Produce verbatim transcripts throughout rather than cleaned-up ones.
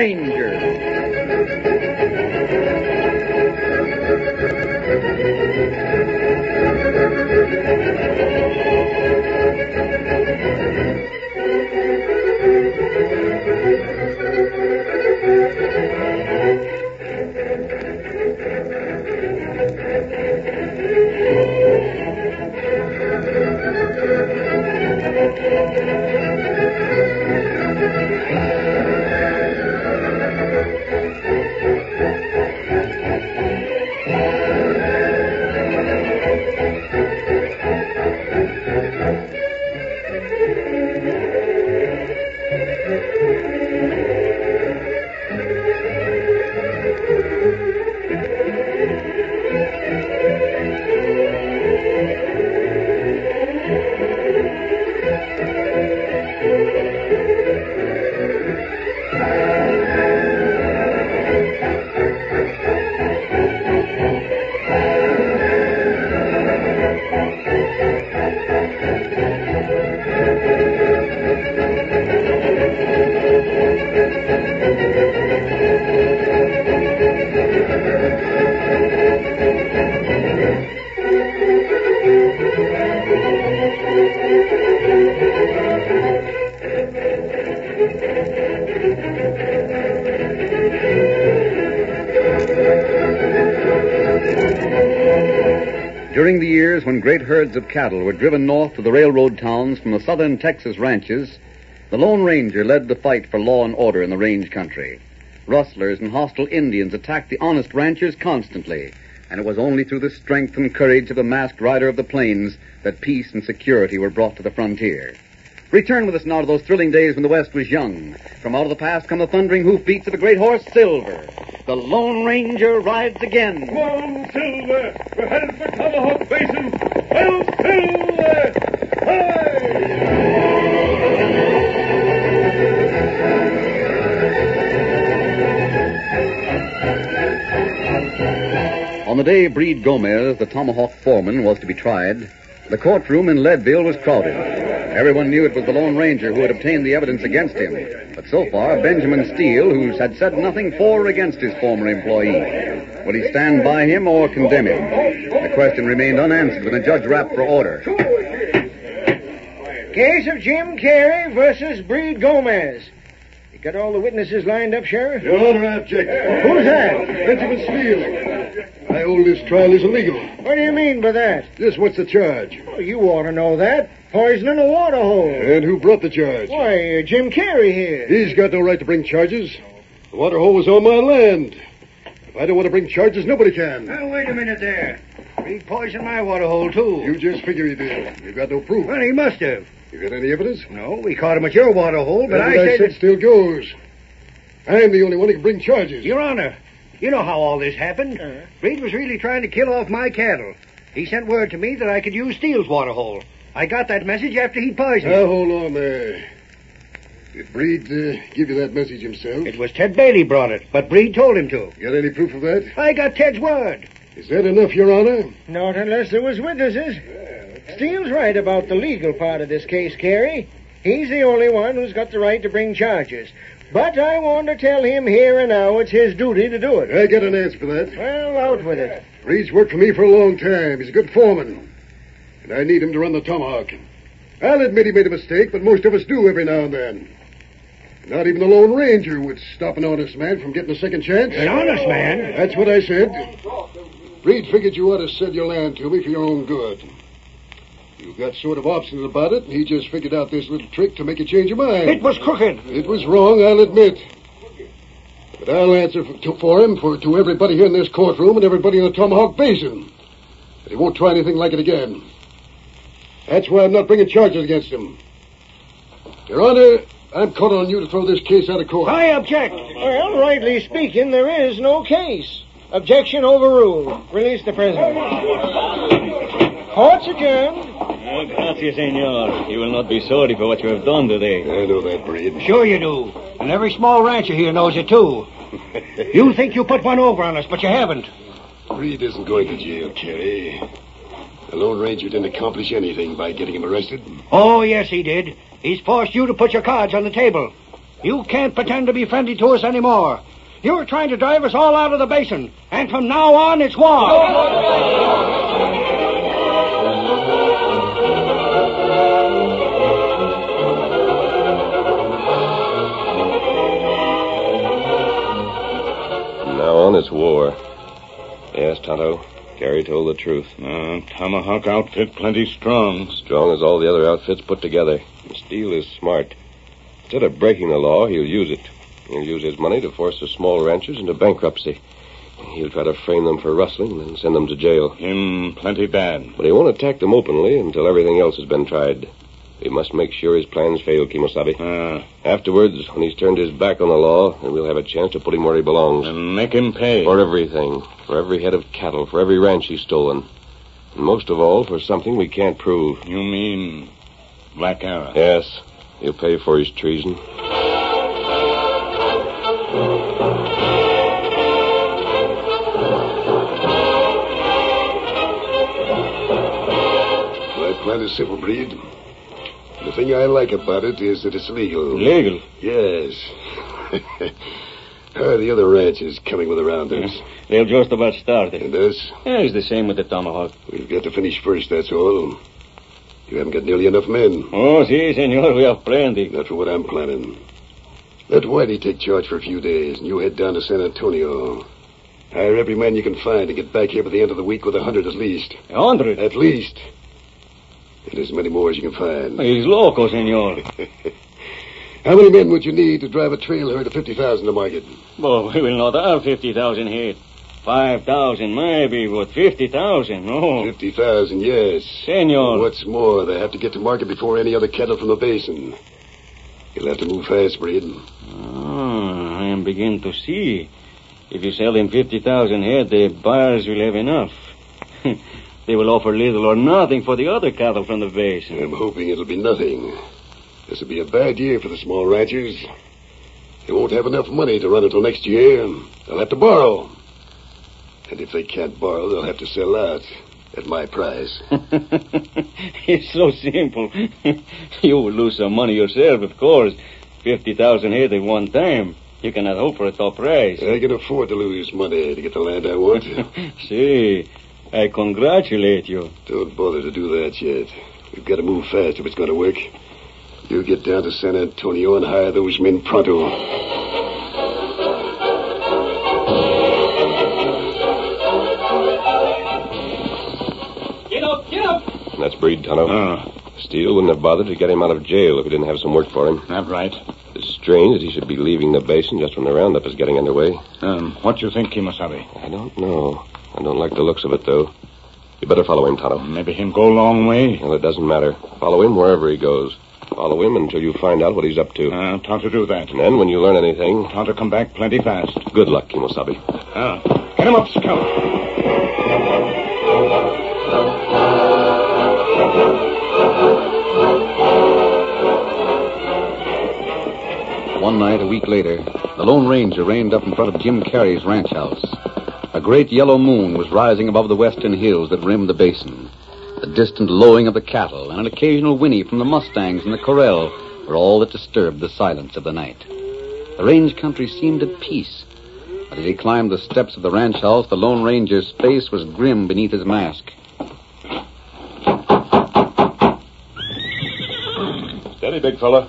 During the years when great herds of cattle were driven north to the railroad towns from the southern Texas ranches, the Lone Ranger led the fight for law and order in the range country. Rustlers and hostile Indians attacked the honest ranchers constantly, and it was only through the strength and courage of the masked rider of the plains that peace and security were brought to the frontier. Return with us now to those thrilling days when the West was young. From out of the past come the thundering hoofbeats of the great horse Silver. The Lone Ranger rides again. Come on, Silver! We're headed for Tomahawk Basin! Well, Silver! Hey! On the day Breed Gomez, the Tomahawk foreman, was to be tried, the courtroom in Leadville was crowded. Everyone knew it was the Lone Ranger who had obtained the evidence against him. But so far, Benjamin Steele, who had said nothing for or against his former employee. Would he stand by him or condemn him? The question remained unanswered when the judge rapped for order. Case of Jim Carey versus Breed Gomez. You got all the witnesses lined up, Sheriff? Your Honor, I object. Who's that? Benjamin Steele. I hold this trial is illegal. What do you mean by that? This, what's the charge? Oh, you ought to know that. Poisoning a water hole. And who brought the charge? Why, uh, Jim Carey here. He's got no right to bring charges. The water hole was on my land. If I don't want to bring charges, nobody can. Now, wait a minute there. He poisoned my water hole, too. You just figure he did. You've got no proof. Well, he must have. You got any evidence? No, we caught him at your water hole, but I said... I said that... still goes. I'm the only one who can bring charges. Your Honor, you know how all this happened. Uh-huh. Breed was really trying to kill off my cattle. He sent word to me that I could use Steele's water hole. I got that message after he poisoned. Now, hold on there. Did Breed uh, give you that message himself? It was Ted Bailey brought it, but Breed told him to. You got any proof of that? I got Ted's word. Is that enough, Your Honor? Not unless there was witnesses. Steele's right about the legal part of this case, Carey. He's the only one who's got the right to bring charges. But I want to tell him here and now it's his duty to do it. I got an answer for that. Well, out with it. Breed's worked for me for a long time. He's a good foreman. And I need him to run the Tomahawk. I'll admit he made a mistake, but most of us do every now and then. Not even the Lone Ranger would stop an honest man from getting a second chance. An honest man? That's what I said. Breed figured you ought to sell your land to me for your own good. You got sort of obstinate about it, and he just figured out this little trick to make you change your mind. It was crooked. It was wrong, I'll admit. But I'll answer for, to, for him for to everybody here in this courtroom and everybody in the Tomahawk Basin. But he won't try anything like it again. That's why I'm not bringing charges against him. Your Honor, I'm calling on you to throw this case out of court. I object. Well, rightly speaking, there is no case. Objection overruled. Release the prisoner. Court's adjourned. Oh, gracias, senor. You will not be sorry for what you have done today. I know that, Breed. Sure you do. And every small rancher here knows it, too. You think you put one over on us, but you haven't. Breed isn't going to jail, Carey. The Lone Ranger didn't accomplish anything by getting him arrested. Oh, yes, he did. He's forced you to put your cards on the table. You can't pretend to be friendly to us anymore. You're trying to drive us all out of the basin. And from now on, it's war. It's war. Yes, Tonto. Gary told the truth. Uh, Tomahawk outfit plenty strong. Strong as all the other outfits put together. And Steele is smart. Instead of breaking the law, he'll use it. He'll use his money to force the small ranchers into bankruptcy. He'll try to frame them for rustling and then send them to jail. Him plenty bad. But he won't attack them openly until everything else has been tried. We must make sure his plans fail, Kimosabe. Uh, Afterwards, when he's turned his back on the law, then we'll have a chance to put him where he belongs. And make him pay. For everything. For every head of cattle. For every ranch he's stolen. And most of all, for something we can't prove. You mean Black Arrow? Yes. He'll pay for his treason. My plan is simple, Breed. The thing I like about it is that it's legal. Legal? Yes. How are the other ranches coming with the rounders? Yeah, they'll just about started. And us? Yeah, it's the same with the Tomahawk. We've got to finish first, that's all. You haven't got nearly enough men. Oh, si, senor, we have plenty. Not for what I'm planning. Let Whitey take charge for a few days, and you head down to San Antonio. Hire every man you can find and get back here by the end of the week with a hundred at least. A hundred? At least. And as many more as you can find. He's loco, senor. How many men would you need to drive a trail herd of fifty thousand to market? Oh, we will not have fifty thousand here. Five thousand, maybe, but fifty thousand, no. Fifty thousand, yes. Senor. What's more, they have to get to market before any other cattle from the basin. You'll have to move fast, Braden. Ah, I am beginning to see. If you sell them fifty thousand head, the buyers will have enough. They will offer little or nothing for the other cattle from the basin. I'm hoping it'll be nothing. This will be a bad year for the small ranchers. They won't have enough money to run until next year. They'll have to borrow. And if they can't borrow, they'll have to sell out at my price. It's so simple. You will lose some money yourself, of course. Fifty thousand head at one time. You cannot hope for a top price. I can afford to lose money to get the land I want. See, I congratulate you. Don't bother to do that yet. We've got to move fast if it's going to work. You get down to San Antonio and hire those men pronto. Get up, get up! That's Breed, Tonto. Ah. Steele wouldn't have bothered to get him out of jail if he didn't have some work for him. That's right. It's strange that he should be leaving the basin just when the roundup is getting underway. Um, what do you think, Kimosabe? I don't know. I don't like the looks of it, though. You better follow him, Tonto. Maybe him go a long way. Well, it doesn't matter. Follow him wherever he goes. Follow him until you find out what he's up to. Uh, time to do that. And then, when you learn anything... Time to come back plenty fast. Good luck, Kimosabe. Ah, get him up, Scout. One night, a week later, the Lone Ranger reined up in front of Jim Carey's ranch house. A great yellow moon was rising above the western hills that rimmed the basin. The distant lowing of the cattle and an occasional whinny from the mustangs in the corral were all that disturbed the silence of the night. The range country seemed at peace. But as he climbed the steps of the ranch house, the Lone Ranger's face was grim beneath his mask. Steady, big fella.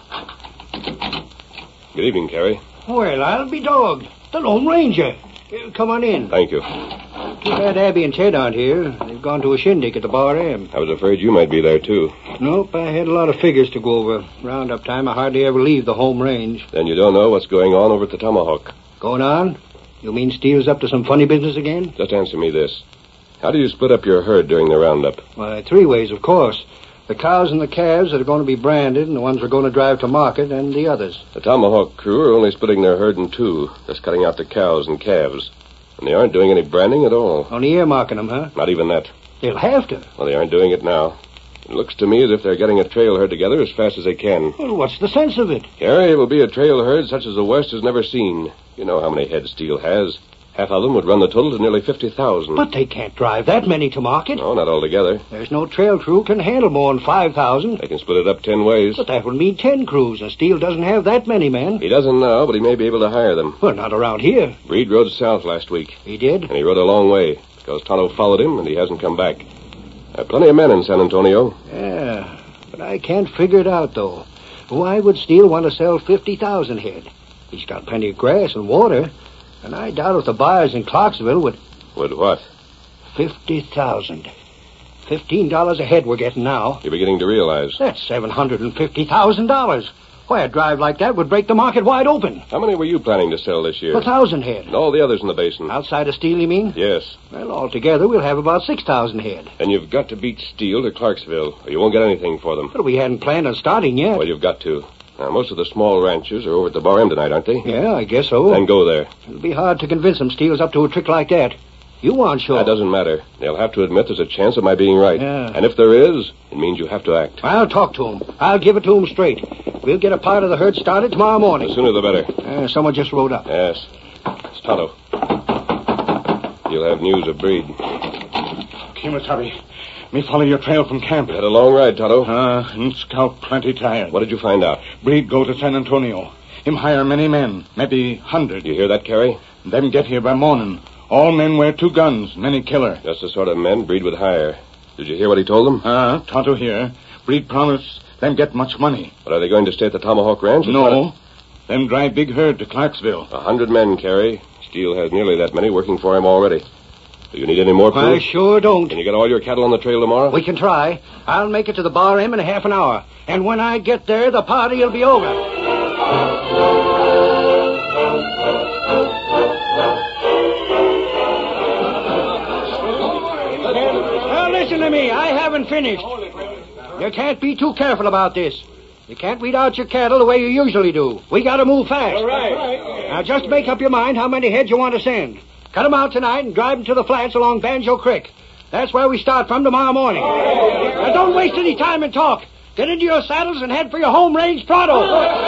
Good evening, Carey. Well, I'll be dogged. The Lone Ranger. Uh, come on in. Thank you. Too bad Abby and Ted aren't here. They've gone to a shindig at the Bar M. I was afraid you might be there, too. Nope, I had a lot of figures to go over. Roundup time, I hardly ever leave the home range. Then you don't know what's going on over at the Tomahawk. Going on? You mean Steele's up to some funny business again? Just answer me this. How do you split up your herd during the roundup? Why, three ways, of course. The cows and the calves that are going to be branded, and the ones we're going to drive to market, and the others. The Tomahawk crew are only splitting their herd in two, just cutting out the cows and calves. And they aren't doing any branding at all. Only earmarking them, huh? Not even that. They'll have to. Well, they aren't doing it now. It looks to me as if they're getting a trail herd together as fast as they can. Well, what's the sense of it? Gary, it will be a trail herd such as the West has never seen. You know how many head Steele has. Half of them would run the total to nearly fifty thousand. But they can't drive that many to market. No, not altogether. There's no trail crew can handle more than five thousand. They can split it up ten ways. But that would mean ten crews, and Steele doesn't have that many men. He doesn't now, but he may be able to hire them. Well, not around here. Breed rode south last week. He did? And he rode a long way, because Tonto followed him, and he hasn't come back. There are plenty of men in San Antonio. Yeah, but I can't figure it out, though. Why would Steele want to sell fifty thousand head? He's got plenty of grass and water, and I doubt if the buyers in Clarksville would... Would what? Fifty thousand. Fifteen dollars a head we're getting now. You're beginning to realize. That's seven hundred and fifty thousand dollars. Why, a drive like that would break the market wide open. How many were you planning to sell this year? A thousand head. And all the others in the basin. Outside of Steele, you mean? Yes. Well, altogether, we'll have about six thousand head. And you've got to beat Steele to Clarksville, or you won't get anything for them. But we hadn't planned on starting yet. Well, you've got to. Now, most of the small ranchers are over at the Bar M tonight, aren't they? Yeah, I guess so. Then go there. It'll be hard to convince them Steele's up to a trick like that. You aren't sure. That doesn't matter. They'll have to admit there's a chance of my being right. Yeah. And if there is, it means you have to act. I'll talk to him. I'll give it to him straight. We'll get a part of the herd started tomorrow morning. The sooner the better. Uh, someone just rode up. Yes. It's Tonto. You'll have news of Breed. Kimasabi, me follow your trail from camp. You had a long ride, Tonto. Ah, uh, and scalp plenty tired. What did you find out? Breed go to San Antonio. Him hire many men, maybe hundred. You hear that, Carrie? Them get here by morning. All men wear two guns, many killer. That's the sort of men Breed would hire. Did you hear what he told them? Ah, uh, Tonto here. Breed promise them get much money. But are they going to stay at the Tomahawk Ranch? No. Them drive big herd to Clarksville. A hundred men, Carrie. Steele has nearly that many working for him already. Do you need any more proof? I sure don't. Can you get all your cattle on the trail tomorrow? We can try. I'll make it to the Bar M in a half an hour. And when I get there, the party will be over. Listen to me. I haven't finished. You can't be too careful about this. You can't weed out your cattle the way you usually do. We got to move fast. All right. Now, just make up your mind how many heads you want to send. Cut them out tonight and drive them to the flats along Banjo Creek. That's where we start from tomorrow morning. Now, don't waste any time and talk. Get into your saddles and head for your home range pronto.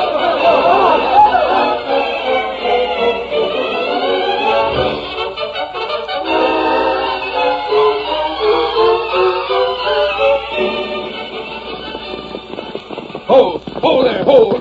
Hold! Hold there! Hold!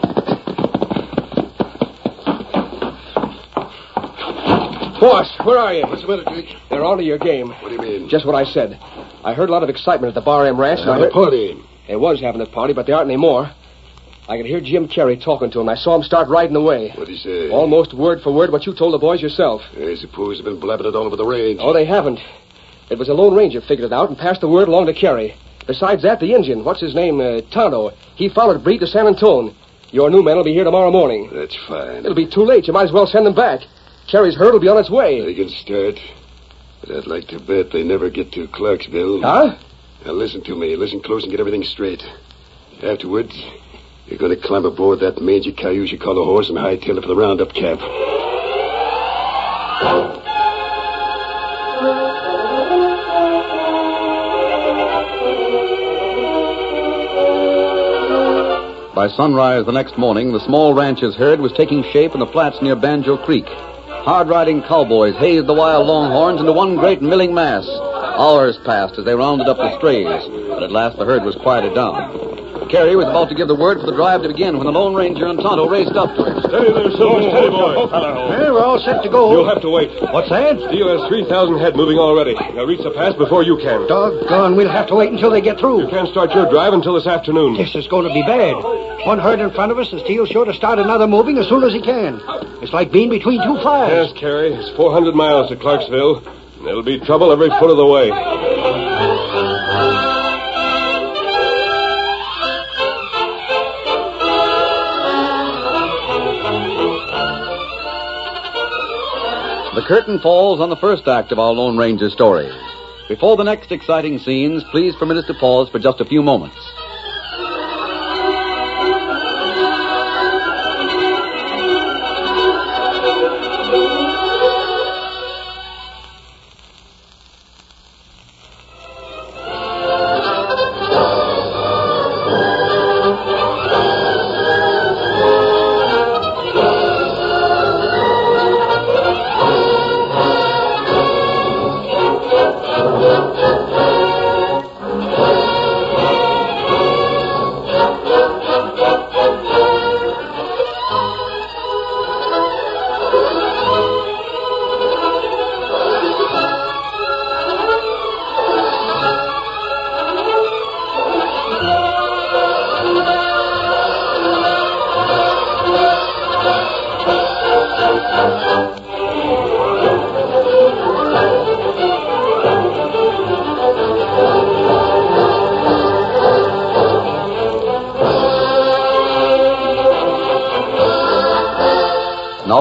Boss, where are you? What's the matter, Jake? They're on to your game. What do you mean? Just what I said. I heard a lot of excitement at the Bar M Ranch. and I Having a heard... party. They was having a party, but they aren't anymore. I could hear Jim Carey talking to him. I saw him start riding away. What'd he say? Almost word for word what you told the boys yourself. I suppose they've been blabbing it all over the range. Oh, they haven't. It was a Lone Ranger figured it out and passed the word along to Carey. Besides that, the Indian, what's his name, uh, Tonto, he followed Breed to San Antone. Your new men will be here tomorrow morning. That's fine. It'll be too late. You might as well send them back. Carey's herd will be on its way. They can start. But I'd like to bet they never get to Clarksville. Huh? Now listen to me. Listen close and get everything straight. Afterwards, you're going to climb aboard that mangy cayuse you call a horse and hightail it for the roundup camp. By sunrise the next morning, the small rancher's herd was taking shape in the flats near Banjo Creek. Hard-riding cowboys hazed the wild longhorns into one great milling mass. Hours passed as they rounded up the strays, but at last the herd was quieted down. Carey was about to give the word for the drive to begin when the Lone Ranger and Tonto raced up to him. Steady there, Silver. Steady, boy. Well, we're all set to go. You'll have to wait. What's that? Steele has three thousand head moving already. They'll reach the pass before you can. Doggone, we'll have to wait until they get through. You can't start your drive until this afternoon. This is going to be bad. One herd in front of us, and Steele's sure to start another moving as soon as he can. It's like being between two fires. Yes, Carey. It's four hundred miles to Clarksville. And there'll be trouble every foot of the way. The curtain falls on the first act of our Lone Ranger story. Before the next exciting scenes, please permit us to pause for just a few moments.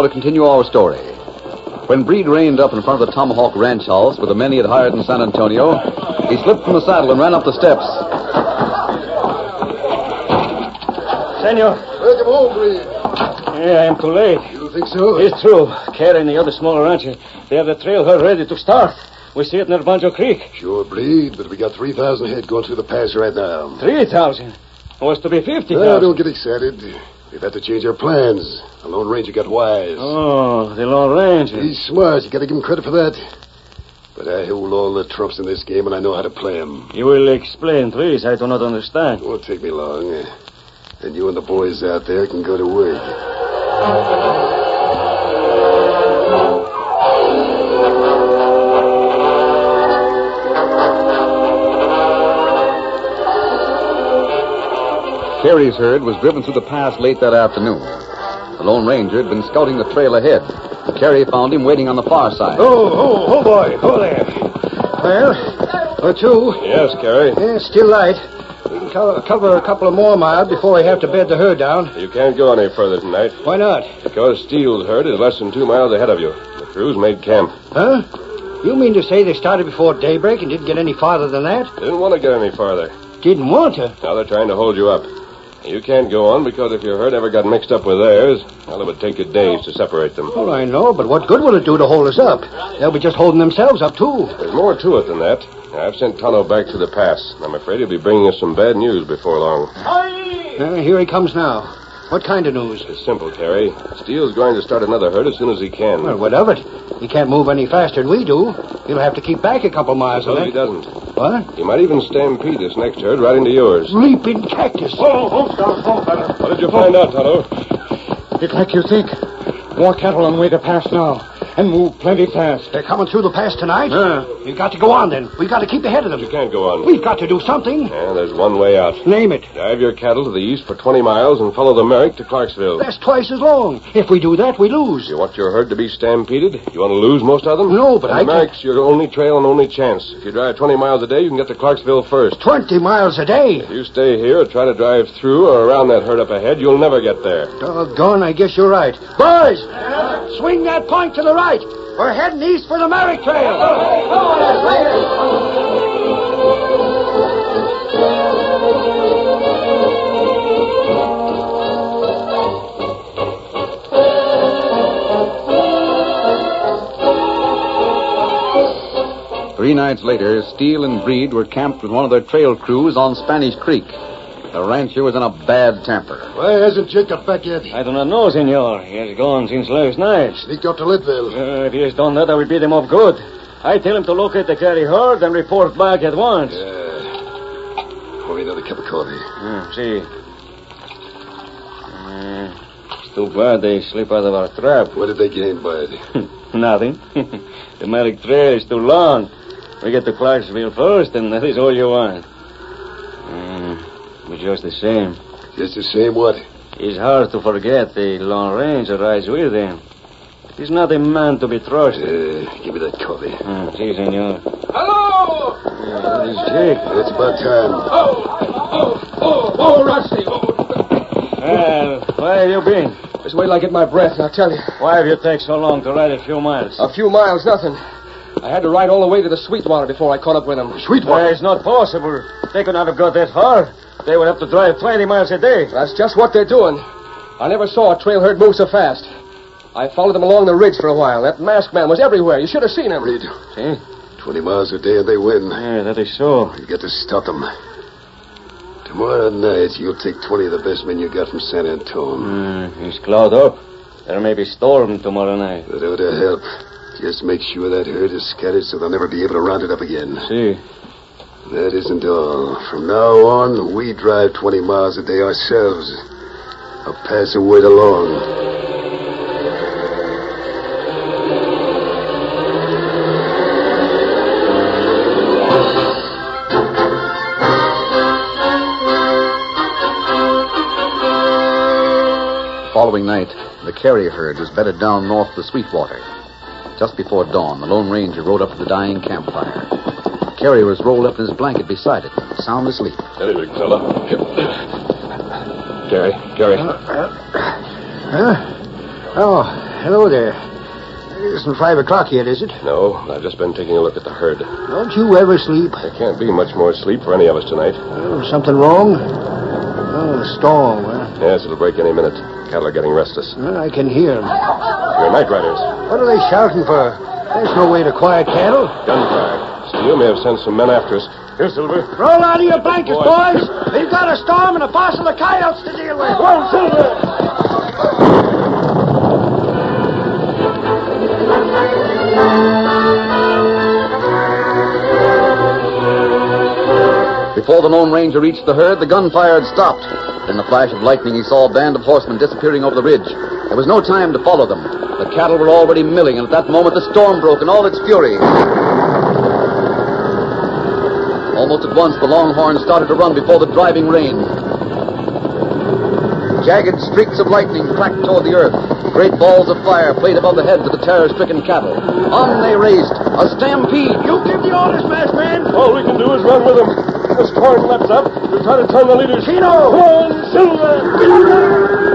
now to continue our story. When Breed reined up in front of the Tomahawk Ranch house with the men he had hired in San Antonio, he slipped from the saddle and ran up the steps. Senor. Welcome home, Breed. Yeah, I am too late. You think so? It's true. Carrie and the other small rancher, they have the trail herd ready to start. We see it near Banjo Creek. Sure, Breed, but we got three thousand head going through the pass right now. Three thousand? It was to be fifty thousand. Well, don't get excited. We've had to change our plans. The Lone Ranger got wise. Oh, the Lone Ranger. He's smart. You got to give him credit for that. But I hold all the trumps in this game, and I know how to play them. You will explain, please. I do not understand. It won't take me long. And you and the boys out there can go to work. Carey's herd was driven through the pass late that afternoon. The Lone Ranger had been scouting the trail ahead. Carey found him waiting on the far side. Oh, oh, oh, boy. Oh, there. Well, or two. Yes, Carey. Yeah, still light. We can co- cover a couple of more miles before we have to bed the herd down. You can't go any further tonight. Why not? Because Steele's herd is less than two miles ahead of you. The crew's made camp. Huh? You mean to say they started before daybreak and didn't get any farther than that? They didn't want to get any farther. Didn't want to? Now they're trying to hold you up. You can't go on because if your herd ever got mixed up with theirs, well, it would take you days to separate them. Well, I know, but what good will it do to hold us up? They'll be just holding themselves up, too. There's more to it than that. I've sent Tonto back to the pass. I'm afraid he'll be bringing us some bad news before long. Uh, here he comes now. What kind of news? It's simple, Carey. Steele's going to start another herd as soon as he can. Well, what of it? He can't move any faster than we do. He'll have to keep back a couple miles. Suppose he doesn't. What? He might even stampede this next herd right into yours. Leaping cactus. Oh, hold down, hold down. What did you find out, Tonto? It's like you think. More cattle on the way to pass now. And move plenty fast. They're coming through the pass tonight? Yeah. We've got to go on, then. We've got to keep ahead of them. You can't go on. We've got to do something. Yeah, there's one way out. Name it. Drive your cattle to the east for twenty miles and follow the Merrick to Clarksville. That's twice as long. If we do that, we lose. You want your herd to be stampeded? You want to lose most of them? No, but and I the Merrick's your only trail and only chance. If you drive twenty miles a day, you can get to Clarksville first. Twenty miles a day. If you stay here or try to drive through or around that herd up ahead, you'll never get there. Doggone, I guess you're right. Boys, swing that point to the right. We're heading east for the Merrick Trail. Three nights later, Steele and Breed were camped with one of their trail crews on Spanish Creek. The rancher was in a bad temper. Why hasn't Jake got back yet? I do not know, senor. He has gone since last night. Sneaked up to Litville. Uh, if he has done that, I will beat him off good. I tell him to locate the Carey herd and report back at once. Yeah. Pour me another cup of coffee. Uh, see. Uh, it's too bad they slip out of our trap. What did they gain by it? Nothing. The Merrick Trail is too long. We get to Clarksville first, and that is all you want. Uh, but just the same. Just the same what? It's hard to forget the Lone Ranger rides with him. He's not a man to be trusted. Uh, give me that coffee. Uh, si, senor. Hello! Uh, this is Jake. It's about time. Oh, oh, oh, oh, Rusty. Oh. Well, where have you been? Just wait till I get my breath, and I'll tell you. Why have you taken so long to ride a few miles? A few miles, nothing. I had to ride all the way to the Sweetwater before I caught up with them. Sweetwater? Well, it's not possible. They could not have got that far. They would have to drive twenty miles a day. That's just what they're doing. I never saw a trail herd move so fast. I followed them along the ridge for a while. That masked man was everywhere. You should have seen him. Reed. See? Twenty miles a day and they win. Yeah, that is so. You got to stop them. Tomorrow night, you'll take twenty of the best men you got from San Antone. Mm, it's cloud up. There may be storm tomorrow night. That ought to help. Just make sure that herd is scattered so they'll never be able to round it up again. See? That isn't all. From now on, we drive twenty miles a day ourselves. I'll pass the word along. Following night, the Carey herd was bedded down north of the Sweetwater. Just before dawn, the Lone Ranger rode up to the dying campfire. Carey was rolled up in his blanket beside it, sound asleep. Steady, big fella. Carey, Carey. Uh, uh, oh, hello there. It isn't five o'clock yet, is it? No, I've just been taking a look at the herd. Don't you ever sleep? There can't be much more sleep for any of us tonight. Oh, something wrong? Oh, a storm, huh? Yes, it'll break any minute. Cattle are getting restless. Well, I can hear them. You're night riders. What are they shouting for? There's no way to quiet cattle. Gunfire. Steele may have sent some men after us. Here, Silver. Roll out of your blankets, boys. We've got a storm and a parcel of coyotes to deal with. Run, Silver! Before the Lone Ranger reached the herd, the gunfire had stopped. In the flash of lightning, he saw a band of horsemen disappearing over the ridge. There was no time to follow them. The cattle were already milling, and at that moment the storm broke in all its fury. Almost at once, the longhorns started to run before the driving rain. Jagged streaks of lightning cracked toward the earth. Great balls of fire played above the heads of the terror-stricken cattle. On they raced. A stampede. You give the orders, masked man. All we can do is run with them. The storm leaps up. We'll try to turn the leaders. Chino! Run, Silver!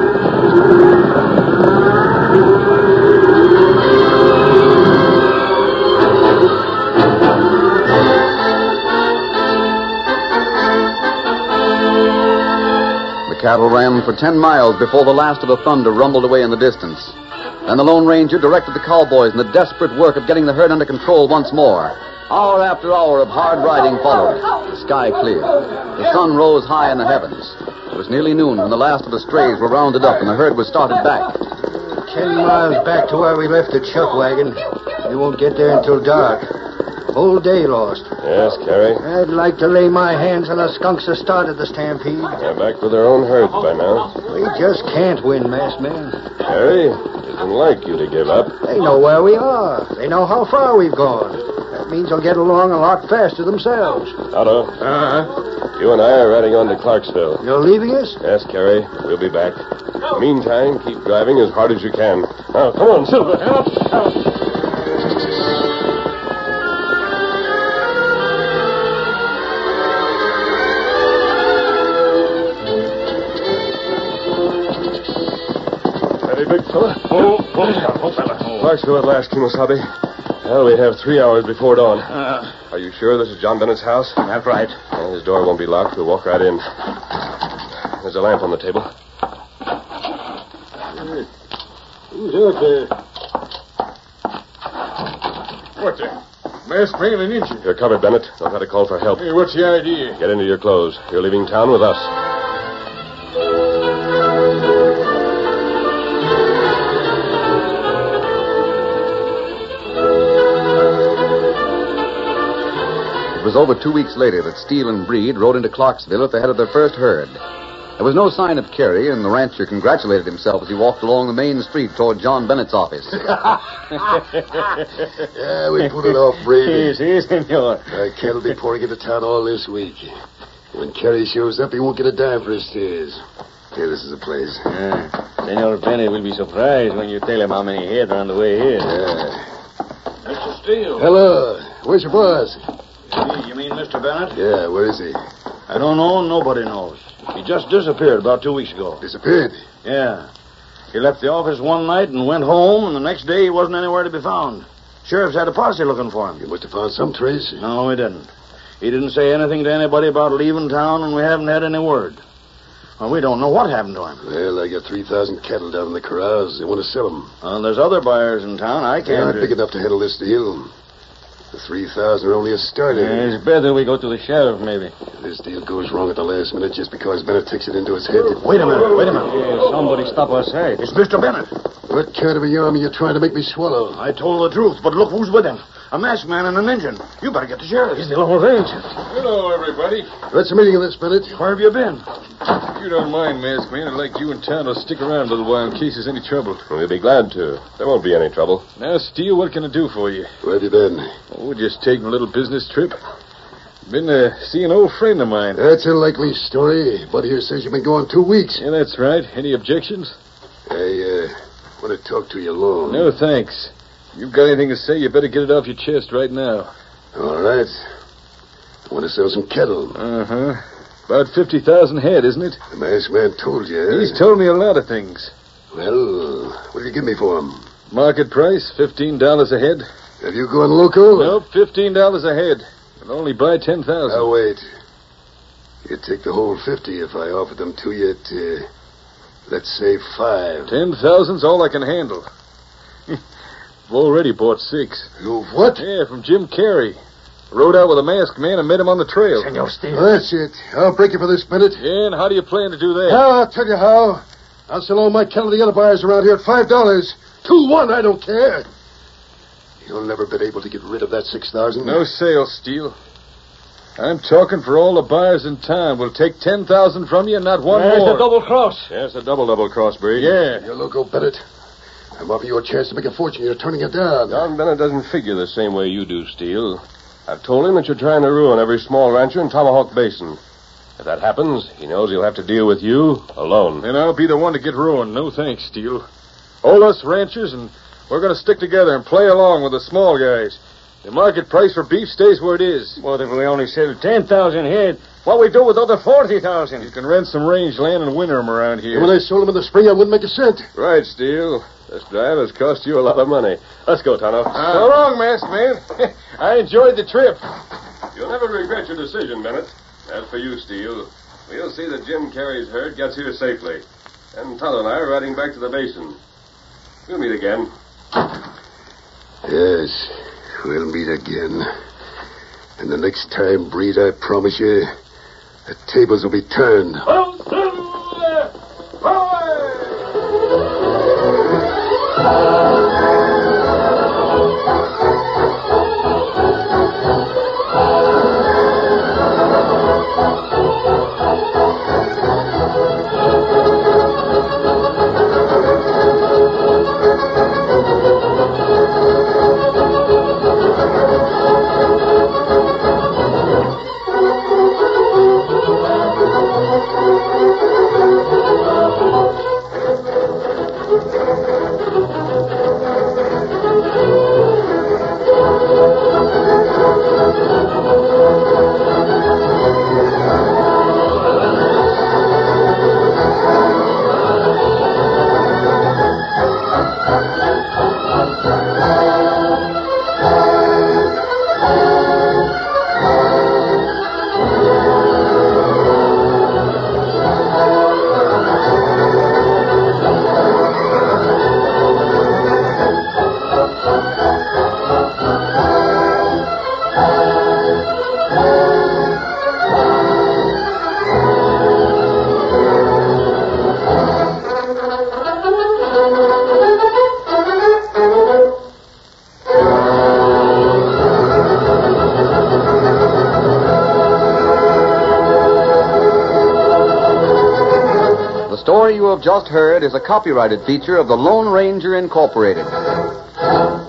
The cattle ran for ten miles before the last of the thunder rumbled away in the distance. Then the Lone Ranger directed the cowboys in the desperate work of getting the herd under control once more. Hour after hour of hard riding followed. The sky cleared. The sun rose high in the heavens. It was nearly noon when the last of the strays were rounded up and the herd was started back. Ten miles back to where we left the chuck wagon. We won't get there until dark. Whole day lost. Yes, Carrie. I'd like to lay my hands on the skunks that started the stampede. They're back with their own herds by now. We just can't win, masked man. Carrie, it isn't like you to give up. They know where we are. They know how far we've gone. That means they'll get along a lot faster themselves. Otto. Uh-huh. You and I are riding on to Clarksville. You're leaving us? Yes, Carrie. We'll be back. Meantime, keep driving as hard as you can. Now, come on, Silver. Out, out. Big fella. Oh, oh, oh, fella. Oh. Clarksville at last, Kimosabe. Well, we have three hours before dawn. Uh, Are you sure this is John Bennett's house? That's right. Well, his door won't be locked. We'll walk right in. There's a lamp on the table. Who's out there? What the? Masked man and Indian. You're covered, Bennett. Don't try to call for help. Hey, what's the idea? Get into your clothes. You're leaving town with us. It was over two weeks later that Steele and Breed rode into Clarksville at the head of their first herd. There was no sign of Carey, and the rancher congratulated himself as he walked along the main street toward John Bennett's office. Yeah, we put it off, Brady. Si, senor. Our cattle be pouring into town all this week. When Carey shows up, he won't get a dime for his steers. Here, this is the place. Yeah. Senor Bennett will be surprised when you tell him how many head are on the way here. Yeah. Mister Steele. Hello. Where's your boss? You mean Mister Bennett? Yeah, where is he? I don't know. Nobody knows. He just disappeared about two weeks ago. Disappeared? Yeah. He left the office one night and went home, and the next day he wasn't anywhere to be found. Sheriff's had a posse looking for him. You must have found some trace. No, he didn't. He didn't say anything to anybody about leaving town, and we haven't had any word. Well, we don't know what happened to him. Well, I got three thousand cattle down in the corrals. They want to sell them. Well, there's other buyers in town. I They're can't... not big enough to handle this deal. The three thousand are only a start. Yeah, it's better we go to the sheriff, maybe. If this deal goes wrong at the last minute just because Bennett takes it into his head. Wait a minute. Wait a minute. Yeah, somebody stop us here. It's Mister Bennett. What kind of a yarn are you trying to make me swallow? I told the truth, but look who's with him. A masked man and an Indian. You better get the sheriff. It's the Lone Ranger. Hello, everybody. What's the meaning of this, Bennett? Where have you been? If you don't mind, masked man, I'd like you and Town to stick around a little while in case there's any trouble. We'll be glad to. There won't be any trouble. Now, Steele, what can I do for you? Where have you been? Oh, just taking a little business trip. Been to uh, see an old friend of mine. That's a likely story. Bud here says you've been gone two weeks. Yeah, that's right. Any objections? I, uh, want to talk to you alone. No, thanks. You've got anything to say, you better get it off your chest right now. All right. I want to sell some cattle. Uh-huh. About fifty thousand head, isn't it? The masked man told you. He's told me a lot of things. Well, what do you give me for them? Market price, fifteen dollars a head. Have you gone local? Nope, fifteen dollars a head. I'll only buy ten thousand. Now, wait. You'd take the whole fifty if I offered them to you at, uh, let's say, five. Ten thousand's all I can handle. I've already bought six. You've what? Yeah, from Jim Carey. Rode out with a masked man and met him on the trail. Senor Steele. That's it. I'll break you for this, Bennett. Yeah, and how do you plan to do that? Now, I'll tell you how. I'll sell all my cattle to the other buyers around here at five dollars. Two one, I don't care. You'll never be able to get rid of that six thousand. No sale, Steele. I'm talking for all the buyers in town. We'll take ten thousand from you and not one There's more. the double cross. Yes, a double-double cross, Brady. Yeah. You loco, Bennett. I'm offering you a chance to make a fortune. You're turning it down. Don Bennett doesn't figure the same way you do, Steele. I've told him that you're trying to ruin every small rancher in Tomahawk Basin. If that happens, he knows he'll have to deal with you alone. And I'll be the one to get ruined. No thanks, Steele. All us ranchers, and we're going to stick together and play along with the small guys. The market price for beef stays where it is. Well, if we only sell ten thousand head, what we do with the other forty thousand? You can rent some range land and winter 'em around here. When I sold them in the spring, I wouldn't make a cent. Right, Steele. This drive has cost you a lot of money. Let's go, Tonto. Uh, so long, masked man. I enjoyed the trip. You'll never regret your decision, Bennett. As for you, Steele, we'll see that Jim Carey's herd gets here safely. And Tonto and I are riding back to the basin. We'll meet again. Yes, we'll meet again. And the next time, Breed, I promise you, the tables will be turned. The story you have just heard is a copyrighted feature of the Lone Ranger Incorporated.